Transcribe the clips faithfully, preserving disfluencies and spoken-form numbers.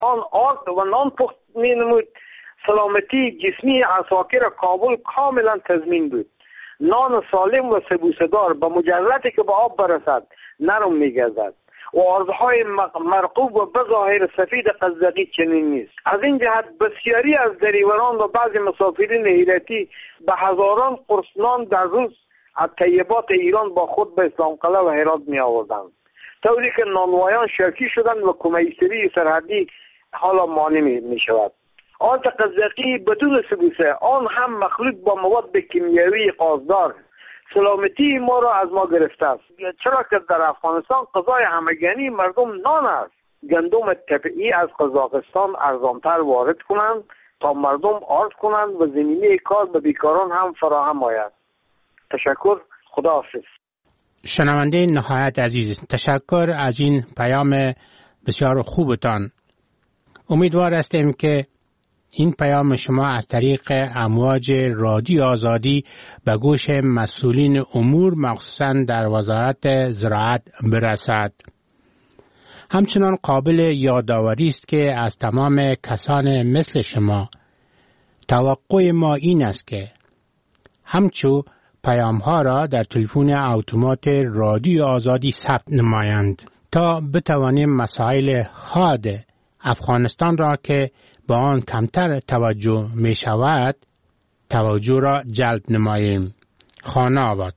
آن آرد و نان پخت می نمود. سلامتی جسمی عساکر کابل کاملا تضمین بود. نان سالم و سبوسدار با مجردی که به آب برسد نرم میگردد و آردهای مرقوب و بظاهر سفید قزقی چنین نیست. از این جهت بسیاری از دریوران و بعضی مسافرین حیرتی به هزاران قرص نان در روز از طیبات ایران با خود به اسلام قلعه و هرات می آوردند، طوری که نانوایان شرکی شدند و کمیسری سرحدی حالا مانع می شود. آرد قزقی بدون سبوسه، آن هم مخلوط با مواد کیمیایی قازدار، سلامتی ما را از ما گرفته است. چرا که در افغانستان غذای همگانی مردم نان است. گندم طبیعی از قزاقستان ارزانتر وارد کنند تا مردم آرد کنند و زمینه کار به بیکاران هم فراهم آید. تشکر. خداحافظ. شنونده نهایت عزیز، تشکر از این پیام بسیار خوبتان. امیدوار هستیم که این پیام شما از طریق امواج رادیو آزادی به گوش مسئولین امور مخصوصاً در وزارت زراعت برسد. همچنان قابل یادآوری است که از تمام کسان مثل شما توقع ما این است که همچو پیام ها را در تلفن اتومات رادیو آزادی ثبت نمایند تا بتوانیم مسائل حاد افغانستان را که با آن کمتر توجه می شود توجه را جلب نماییم. خانه آباد.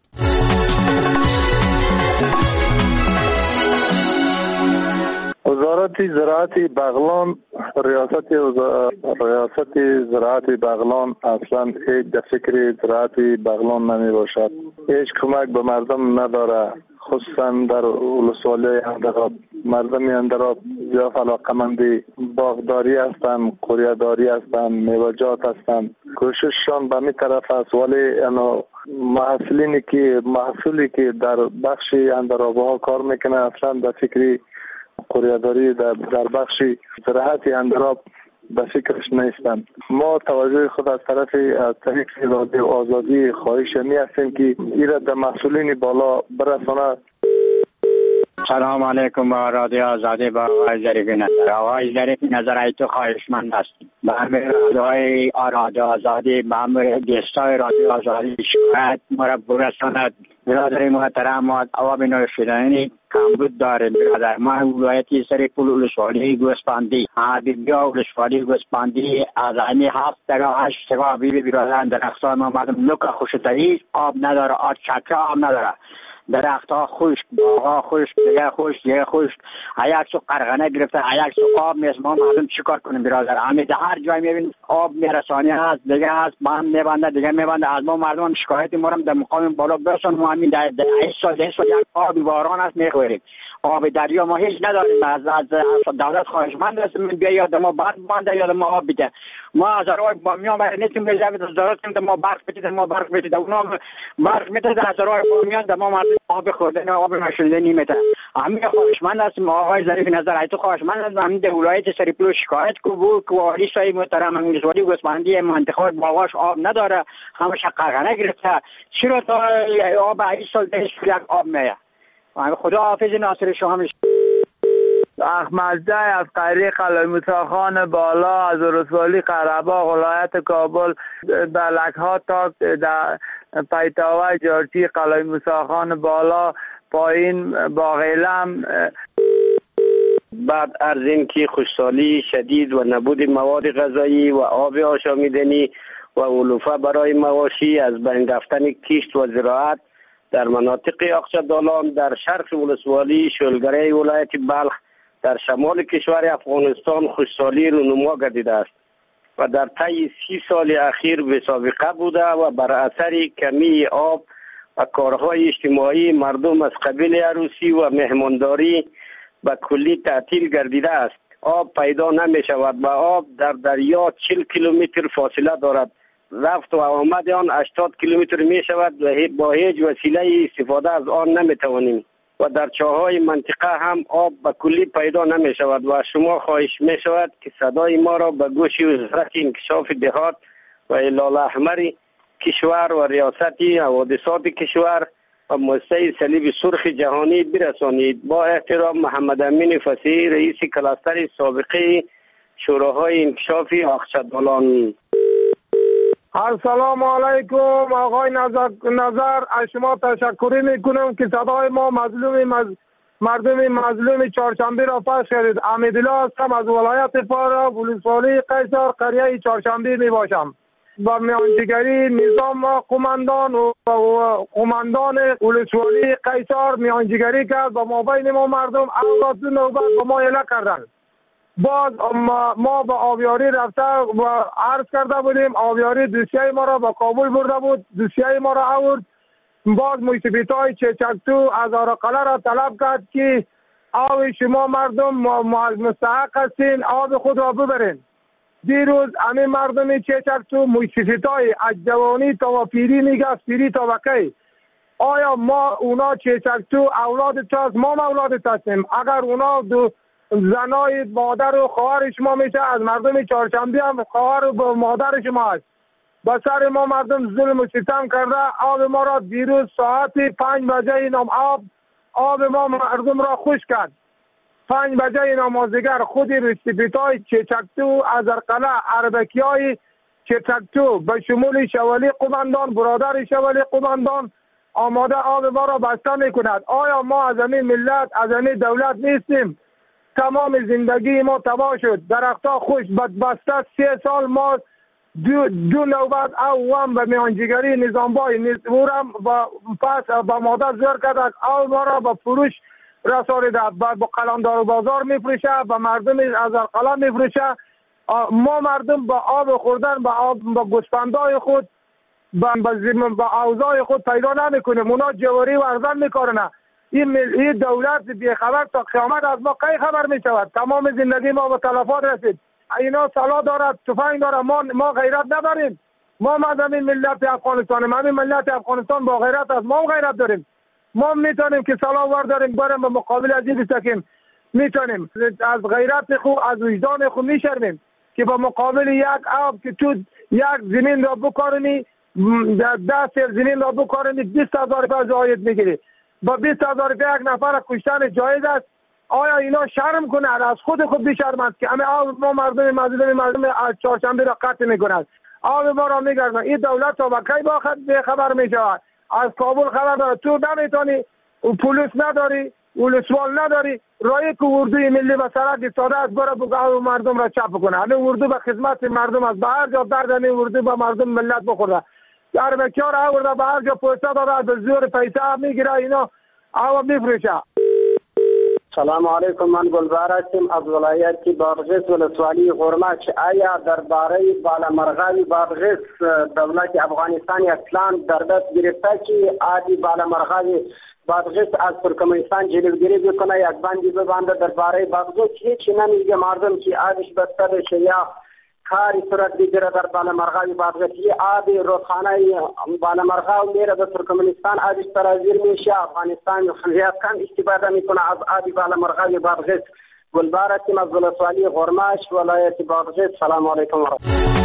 وزارت زراعت بغلان، ریاست ریاست زراعت بغلان اصلا هیچ در فکر زراعت بغلان نمی باشد. هیچ کمک به مردم نداره، خصوصا در ولسوالی اندراب. مردم اندراب زیاد علاقه‌مند باغداری هستند، قوریه‌داری هستند، میوه‌جات هستند. کوشششان به می طرف است، ولی انا محصولینی که محصولی که در بخش اندراب‌ها کار میکنه اصلا در فکر قوریه‌داری در در بخش زراعت اندراب به فکرش نیستند. ما توجه خود از طرف از طریق رادیو آزادی خواهش می هستیم که ایرا در مسئولین بالا برساند. سلام علیکم با رادیو آزادی با آقای ظریف نظر. آقای ظریف نظر ای تو خواهشمند هستیم به همه رادیوهای رادیو آزادی، به همه گستای رادیو آزادی شکایت ما را برساند. برادر محترم ما آب نوشیدنی کمبود داریم. برادر ما ولایتی سرپل ولسوالی گوسپندی عادیا ولسوالی گوسپندی از این هفت تا هشت تا بیبی برادر درختان ما مردم لوک خوشتری آب نداره، آب چکه آب نداره، درختها خشک، باغها خشک، دیگه خشک، دیگه خشک، یک سو قرغنه گرفته، یک سو آب نیست. ما مردم چیکار کنیم برادر؟ همین هر جای میبینیم آب میرسانی هست، دیگه هست بند میبنده، دیگه میبنده. از ما مردم هم شکایت ما در مقام بالا برسون. ما همین در این سال ده سال یک آب باران است میخوریم. آب دریا ما هیچ نداریم. از از دولت خواهشمند هستیم بیا یا ما بعد بنده یا ما آب بده. ما از راه با میام برای نیستیم به زمین دولت که ما برق بدید، ما برق بدید، اونا برق میده از راه با میان ما مردم آب خوردن آب نشونده نمیده. همین خواهشمند هستیم آقای ظریف نظر ای تو خواهشمند هستیم همین در ولایت سرپل شکایت کو بود که والی سای محترم انگلیسواری گوسفندی منطقه باغاش آب نداره، همش قرغنه گرفته. چرا تا آب این سال ده یک آب میه؟ خدا حافظ ناصر شاه همیشه. احمد جای از قریه قلعه موسی خان بالا از ولسوالی قره‌باغ ولایت کابل در لکها تا در پیتاوه جارچی قلعه موسی خان بالا پایین باغیلم. بعد از این که خشکسالی شدید و نبود مواد غذایی و آب آشامیدنی و علوفه برای مواشی از بین رفتن کشت و زراعت در مناطق اقچه‌دالان در شرق ولسوالی شلگره ولایت بلخ در شمال کشور افغانستان خشکسالی رونما گردیده است و در طی سی سال اخیر به سابقه بوده و بر اثر کمی آب و کارهای اجتماعی مردم از قبیل عروسی و مهمانداری به کلی تعطیل گردیده است. آب پیدا نمی شود و آب در دریا چهل کیلومتر فاصله دارد. رفت و آمد آن هشتاد کیلومتر می شود و با هیچ وسیله استفاده از آن نمی توانیم و در چاهای منطقه هم آب به کلی پیدا نمی شود و شما خواهش می شود که صدای ما را به گوش وزارت انکشاف دهات و هلال احمر کشور و ریاست حوادثات کشور و مؤسسه صلیب سرخ جهانی برسانید. با احترام، محمد امین فصیح، رئیس کلاستر سابقه شوراهای انکشافی آخشدالان. السلام علیکم آقای نظر, نظر از شما تشکر میکنم که صدای ما مظلوم مز... مردم مظلوم چهارشنبه را پخش کردید. امیدالله هستم از ولایت فاراب، ولسوالی قیصر، قریه چهارشنبه می باشم. با میانجیگری نظام و قماندان و قماندان ولسوالی قیصر میانجیگری کرد و ما بین ما مردم اولاد دو نوبت با ما اله کردن. باز ما, ما با آبیاری رفته و عرض کرده بودیم، آبیاری دوسیه ما را با کابل برده بود، دوسیه ما را آورد. باز موسیقیتای چچکتو از آرقله را طلب کرد که آب شما مردم مستحق هستین، آب خود را ببرین. دیروز همین مردم چچکتو موسیقیتای از جوانی تا و پیری میگه، از پیری تا وکی. آیا ما اونا چچکتو اولاد تاست؟ ما اولاد هستیم. اگر اونا دو زنای مادر و خواهر شما میشه، از مردم چهارشنبه هم خواهر و مادر شما است. با سر ما مردم ظلم و ستم کرده. آب ما را دیروز ساعت پنج بجه نام آب آب ما مردم را خوش کرد. پنج بجه نمازگر خود رسیپیتای چچکتو از ارقله عربکی های چچکتو به شمول شوالی قماندان، برادر شوالی قماندان آماده آب ما را بسته میکند. آیا ما از همین ملت، از همین دولت نیستیم؟ تمام زندگی ما تباه شد. درختها خوش بدبسته. سه سال ما دو, دو نوبت اوام به میانجیگری نظامبای نظورم و پس با مادر زور کرد آب ما را به فروش رسانیده. با قلمدار و بازار میفروشه، با مردم از ارقلا میفروشه. ما مردم با آب خوردن، با آب با گوسفندای خود، با با اوضاع خود پیدا نمیکنیم. اونا جواری ورزن میکنن. این ملی دولت بیخبر تا قیامت از ما کی خبر می شود؟ تمام زندگی ما به تلفات رسید. اینا سلاح دارد، تفنگ دارد، ما ما غیرت نداریم. ما مردم ملت افغانستان، همین ملت افغانستان با غیرت از ما غیرت داریم. ما میتونیم که سلاح ورداریم بریم به مقابل از این بسکیم. میتونیم از غیرت خود، از وجدان خود میشرمیم که با مقابل یک آب که تو یک زمین را بکارنی، ده سر زمین را بکارنی، بیست هزار روپیه زاید میگیری. با بیست هزار روپیه یک نفر کشتن جایز است. آیا اینا شرم کنند؟ از خود خود بیشرمند که همه آب ما مردم مظلوم مردم از چهارشنبه را قطع میکنند، آب ما را میگردند. این دولت تا کی با خبر میشود؟ از کابل خبر داره. تو نمیتونی، پلیس نداری، ولسوال نداری، رای که اردوی ملی به سرک ایستاده است برای بگاه مردم را چپ کنه. همین اردو به خدمت مردم است. به هر جا درد همین اردو به مردم ملت بخورده. در بکیار آورده به هر جا پوسته داده، به زور پیسه میگیره، اینا آب میفروشه. سلام علیکم، من گلبهر هستم از ولایت بادغیس ولسوالی غرمچ. آیا درباره بالامرغاوی بادغیس دولت افغانستان اصلا در دست گرفته که آدی بالامرغاوی بادغیس از ترکمنستان جلوگیری بکنه، یک بندی ببنده درباره بادغیس؟ هیچی نمیگه مردم که آدش بسته بشه یا کاری صورت بگیره در بالامرغاوی بادغیس. یه آب رودخانه بالامرغاو میره به ترکمنستان، آبش سرازیر میشه. افغانستان زیاد کم استفاده میکنه از آب بالامرغاوی بادغیس. گلبهر هستیم از ولسوالی غرمش ولایت بادغیس. سلام علیکم و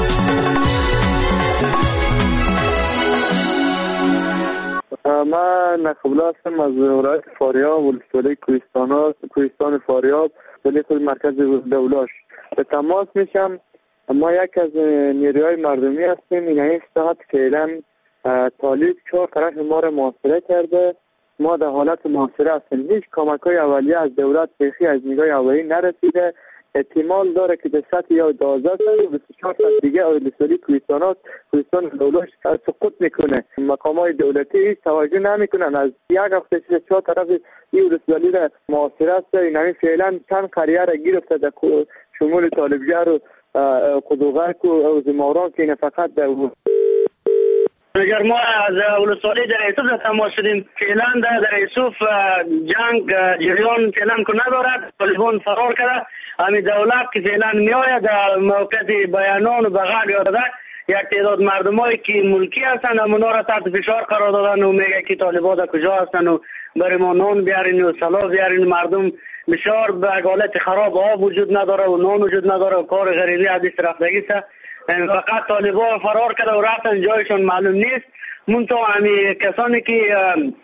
من نقبلا هستم از ولایت فاریاب ولسوالی کوهستان کوهستان فاریاب ولی خود مرکز دولاش. به تماس میشم. ما یک از نیروهای مردمی هستیم. این این ساعت فعلا طالب چهار طرف ما را محاصره کرده. ما در حالت محاصره هستیم. هیچ کمک‌های اولیه از دولت بخی از نیروی اولیه نرسیده. احتمال داره که در سطح یا دوازده و بیست و چهار ساعت دیگه ولسوالی کوهستانات کوهستان دولت سقوط میکنه. مقامات دولتی هیچ توجه نمیکنن. از یک هفته پیش چهار طرف این ولسوالی را محاصره است. این فعلا چند قریه را گرفته در شمول طالبگر و قدوغرک و زماران که این فقط در اگر ما از ولسوالی در ایسوف در تماس شدیم، فعلا در ایسوف جنگ جریان فعلا که ندارد. طالبان فرار کرده. همین دولت که فعلا میآید در موقع بیانان و بغل یاده یک تعداد مردمایی که ملکی هستند اونا را تحت فشار قرار دادن و میگه که طالبان در کجا هستند و برای ما نان بیارین و سلاح بیارین. مردم بسیار به حالت خراب، آب وجود نداره و نان وجود نداره و کار غریبی از دست رفتگی است. فقط طالبان فرار کرده و رفتن جایشان معلوم نیست. منتها همین کسانی که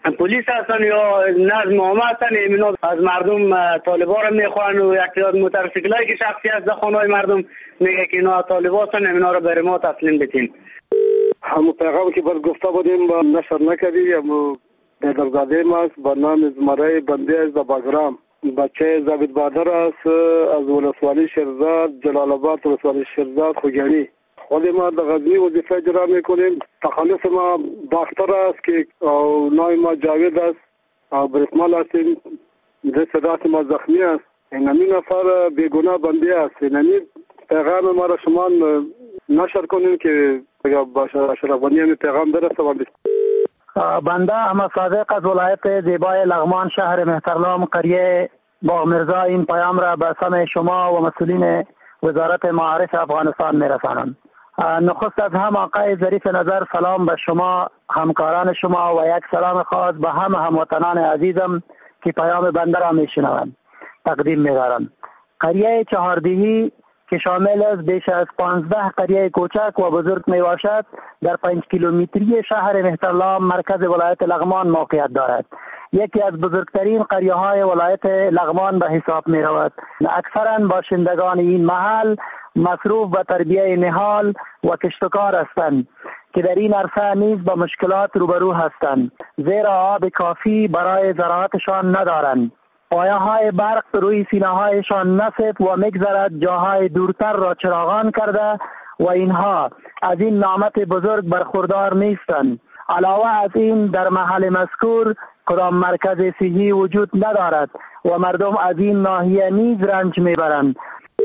پلیس هستن یا نظم عامه هستن، اینا از مردم طالبا را میخوان و یک تعداد موتورسیکلایی که شخصی از خانه‌های مردم میگه که اینا طالبا هستن، اینا را بر ما تسلیم بدین. همون پیغام که بر گفته بودیم با نشر نکردی، همون پدرزاده ما با نام زمره بنده از باگرام، بچه زبید بادر است از ولسوالی شیرزاد، جلال آباد ولسوالی شیرزاد خوگانی. خود ما در غزنی وظیفه اجرا میکنیم. تخلص ما باختر است که نام ما جاوید است، برسمال هستیم. دست راست ما زخمی است. اینمی نفر بیگناه بنده است. اینمی پیغام ما را شما نشر کنیم که با شرفانی همین پیغام برسه. بنده احمد صادق از ولایت زیبای لغمان شهر مهترلام قریه باغ مرزا این پیام را به سمع شما و مسئولین وزارت معارف افغانستان میرسانم. نخست از هم آقای ظریف نظر سلام به شما، همکاران شما و یک سلام خاص به همه هموطنان عزیزم که پیام بنده را میشنوند تقدیم می‌دارم. قریه چهاردهی که شامل از بیش از پانزده قریه کوچک و بزرگ می باشد در پنج کیلومتری شهر مهترلام مرکز ولایت لغمان موقعیت دارد. یکی از بزرگترین قریه های ولایت لغمان به حساب می رود. اکثرا باشندگان این محل مصروف به تربیه نهال و کشتکار هستند که در این عرصه نیز با مشکلات روبرو هستند، زیرا آب کافی برای زراعتشان ندارند. پایه های برق روی سینه هایشان نصب و میگذرد جاهای دورتر را چراغان کرده و اینها از این نعمت بزرگ برخوردار نیستند. علاوه از این در محل مذکور کدام مرکز صحی وجود ندارد و مردم از این ناحیه نیز رنج میبرند.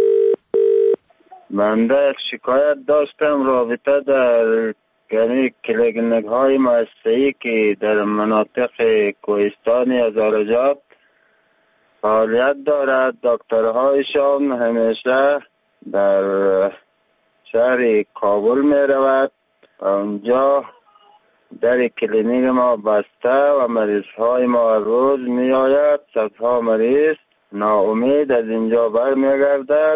بنده شکایت داشتم رابطه در یعنی کلینیک های مؤسسه‌ای که در مناطق کوهستانی هزارجات فعالیت دارد. دکترهایشان همیشه در شهر کابل می رود. اونجا در کلینیک ما بسته و مریض های ما روز می آید. صدها مریض ناامید از اینجا بر می گردد.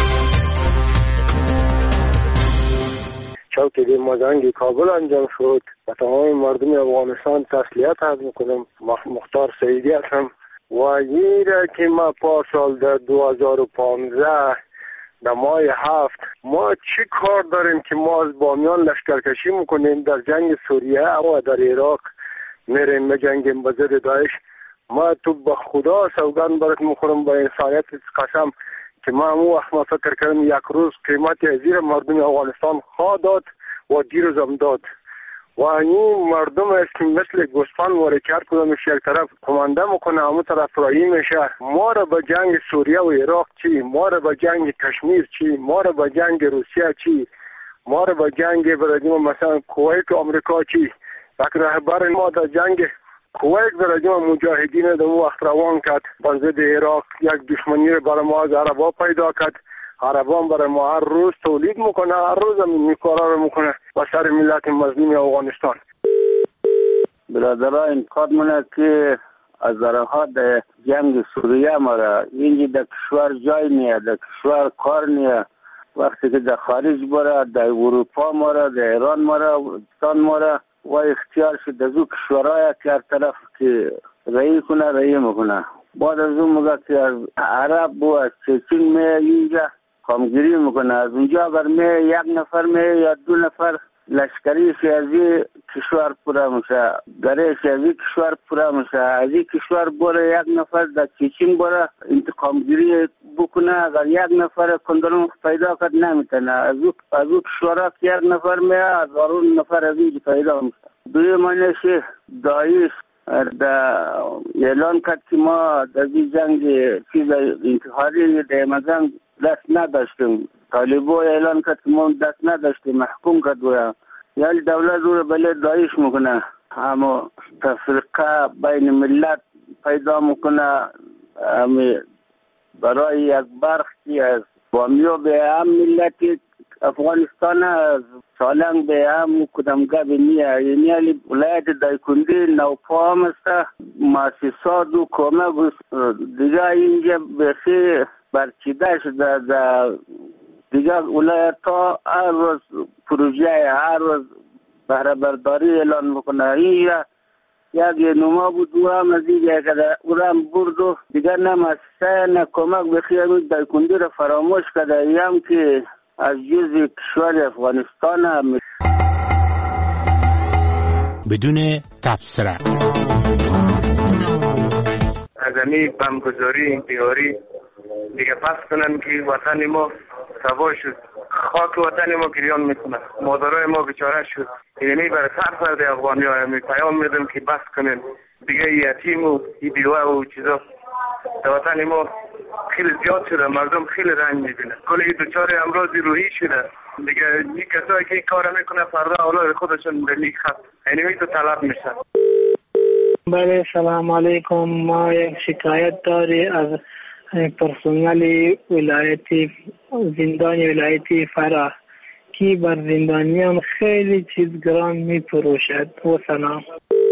چوکی مازنگ کابل انجام شد و تمام مردم افغانستان تسلیت عرض میکنم. مختار سعیدی هستم و این را که ما پارسال در دو هزار و پانزده در ماه هفت ما چی کار داریم که ما از بامیان لشکرکشی میکنیم در جنگ سوریه و در عراق میریم بجنگیم به ضد داعش. ما تو به خدا سوگند برات میخورم با انسانیت قسم که ما همون وقت ما فکر کردم یک روز قیمت ازیر مردم افغانستان خواه داد و دیروز هم داد و این مردم است که مثل گوسفند وارکر کدامش یک طرف کمانده میکنه همون طرف رایی میشه. ما را به جنگ سوریه و عراق چی؟ ما را به جنگ کشمیر چی؟ ما را به جنگ روسیه چی؟ ما را به جنگ برادیم مثلا کویت و امریکا چی؟ یک رهبر ما در جنگ کویت برادیم مجاهدین در وقت روان کرد با ضد عراق، یک دشمنی را برای ما از عربا پیدا کرد. عربان برای ما هر روز تولید میکنه، هر روز هم این کارا رو میکنه با سر ملت مظلوم افغانستان. برادرها این کار مونه که از ذرها در جنگ سوریه ماره اینجا در کشور جای نیه، در کشور کار نیه. وقتی که در خارج باره، در اروپا ماره، در ایران ماره، افغانستان ماره و اختیار شد از او کشورهای که هر طرف که رئی کنه رئی میکنه. بعد از اون مگه که از عرب و از چچن می اینجا کامگیری میکنه. از اونجا اگر می یک نفر می یا دو نفر لشکری سیازی کشور پورا میشه، گره سیازی کشور پورا میشه. از این کشور بره یک نفر در چچن بره انتقامگیری بکنه، اگر یک نفر کندرون پیدا کرد نمیتونه. از او کشورها که یک نفر می از اون نفر از اینجا پیدا میشه. دوی منشه داعش در اعلان کرد که ما در این جنگ چیز انتحاری در مزنگ دست نداشتیم. طالبا اعلان کرد که ما دست نداشتیم، محکوم کرد و یعنی دولت رو بله داعش میکنه، اما تفرقه بین ملت پیدا میکنه. اما برای یک برخی از بامیو به هم ملتی افغانستان از سالنگ به هم کدامگاه به نیه یعنی ولایت دایکندی نوپا هم است مؤسسات و کمک دیگه اینجا بسی برچیده شده. در دیگه ولایت ها هر روز پروژه هر روز بهره برداری اعلان میکنه. اینجا یک نما بود او هم از دیگه کده او هم برد و دیگر نه مسته نه کمک بخیرم دایکنده را فراموش کده. ایم که از جز کشور افغانستان هم بدون تبصره از امی بمگذاری انتحاری دیگه پس کنن که وطن ما تباه شد، خاک وطن ما گریان میکنه، مادرای ما بیچاره شد. یعنی برای سر سرد افغانی ها همی پیام میدم که بس کنن دیگه یتیم و بیوه و چیزا در وطن ما خیلی زیاد شده، مردم خیلی رنج میبینه، کلی دوچار امراض روحی شده دیگه. این کسایی که این کار میکنه فردا اولاد خودشون به لیک خط اینمی تو طلب میشن. بله سلام علیکم. ما یک شکایت داری از پرسنل ولایتی زندان ولایتی فراه که بر زندانیان خیلی چیز گران می پروشد. و سلام.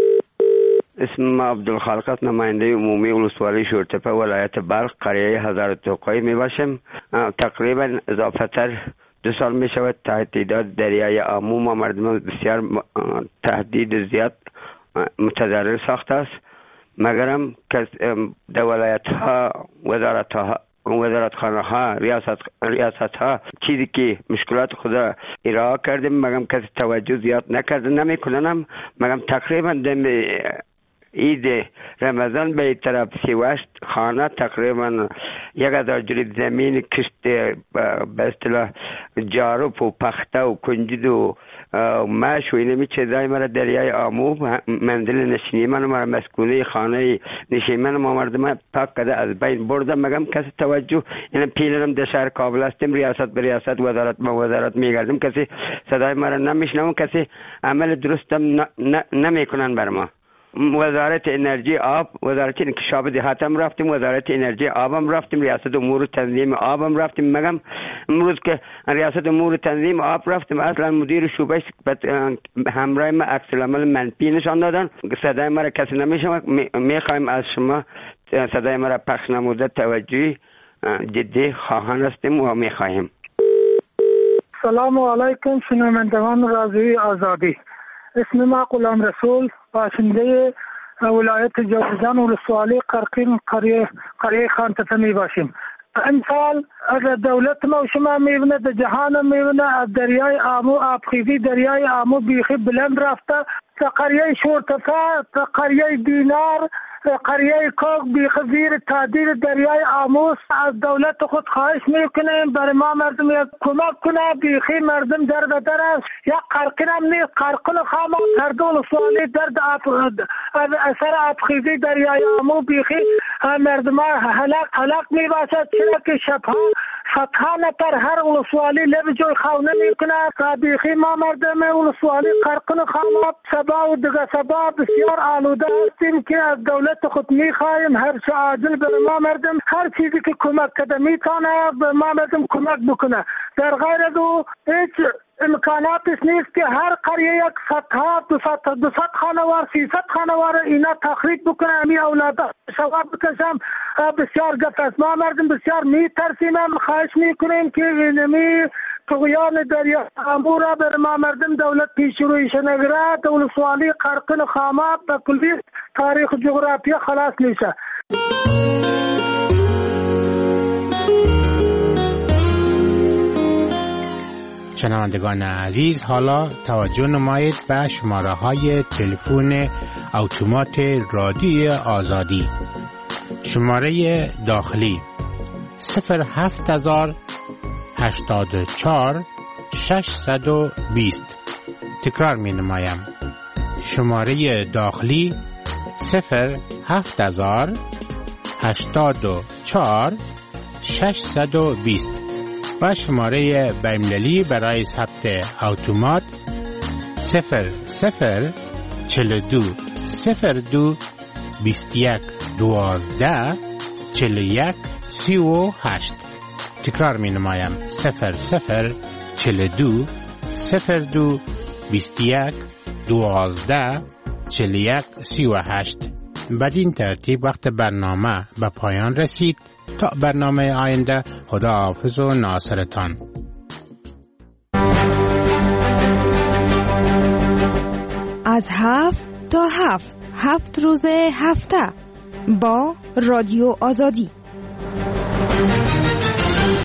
اسم عبدالخالق، نماینده عمومی ولسوالی شورتپه ولایت بلخ قریه هزار توقعی می باشم. تقریبا اضافه تر دو سال می شود تهدیدات دریای آمو ما مردم بسیار تهدید زیاد متضرر ساخته است، مگرم که در ولایت ها وزارت ها وزارت خانه ها ریاست ریاست ها چیزی که مشکلات خدا ارائه کردیم مگم کسی توجه زیاد نکرده نمیکننم. مگم تقریبا دم عید رمضان به طرف سیوست خانه تقریبا یک هزار جرید زمین کشت به اصطلاح جارب و پخته و کنجد و مش و اینمی چیزای مرا دریای آمو منزل نشینی من مرا مسکونه خانه نشیمن ما مردم پاک کده از بین بردم. مگم کسی توجه این پیلرم در شهر کابل هستیم، ریاست به ریاست وزارت ما وزارت میگردیم، کسی صدای مرا نمیشنم، کسی عمل درستم نمیکنن بر ما. وزارت انرژی آب، وزارت انکشاف دهاتم رفتیم، وزارت انرژی آبم رفتیم، ریاست امور تنظیم آبم رفتیم. مگم امروز که ریاست امور تنظیم آب رفتیم اصلا مدیر شعبه همراه ما عکس العمل منفی نشان دادن. صدای مرا کسی نمیشنوه. میخوایم از شما صدای مرا پخش نموده توجه جدی خواهان هستیم و میخواهیم. سلام علیکم شنوندگان رادیوی آزادی. اسم ما غلام رسول، باشنده ولایت جوزجان ولسوالی قرقین قریه قریه خان تپه می باشیم. امسال از دولت ما و شما میبینه در جهان میبینه از دریای آمو آبخیزی دریای آمو بیخی بلند رفته تا قریه شورتفه تا قریه دینار قریه کوک بیخی زیر تادیر دریای آمو. از دولت خود خواهش میکنیم برای ما مردم یک کمک کنه، بیخی مردم در به در است. یک قرقین هم نیست، قرقین خامه کردون سوالی درد از اثر آبخیزی دریای آمو بیخی مردم هلاک هلاک میباشد. چرا که شبها فتحه نتر هر ولسوالی لب جوی خونه میکنه. بیخی ما مردم ولسوالی قرقین خامه سبا و دیگه سبا بسیار آلوده هستیم که از دولت خود میخواهیم هر چه عاجل به ما مردم هر چیزی که کمک کده میتونه به ما مردم کمک بکنه. در غیر از او هیچ امکاناتش نیست که هر قریه یک فتحه دو ست دو ست خانوار سیصد خانوار اینا تخریب بکنه. امی اولادا شواب بکشم بسیار گفت است. ما مردم بسیار میترسیم. هم خواهش میکنیم که اینمی طغیان دریا آمو را بر ما مردم دولت پیش رویش نگره. دولت سوالی قرقین خامات به کلی تاریخ جغرافیا خلاص میشه. شنوندگان عزیز، حالا توجه نمایید به شماره های تلفن اتومات رادیو آزادی. شماره داخلی صفر هفت هزار هشتاد و چهار ششصد و بیست. تکرار می نمایم. شماره داخلی صفر هفت هزار هشتاد و چهار ششصد و بیست و شماره بین‌المللی برای ثبت اتومات صفر صفر چهل و دو صفر دو بیست و یک دوازده چهل و یک سی و هشت. تکرار می نمایم. صفر صفر چهل و دو صفر دو بیست و یک دوازده چهل و یک سی و هشت. بدین ترتیب وقت برنامه به پایان رسید. تا برنامه آینده، خدا حافظ و ناصرتان. از هفت تا هفت هفت روز هفته با رادیو آزادی.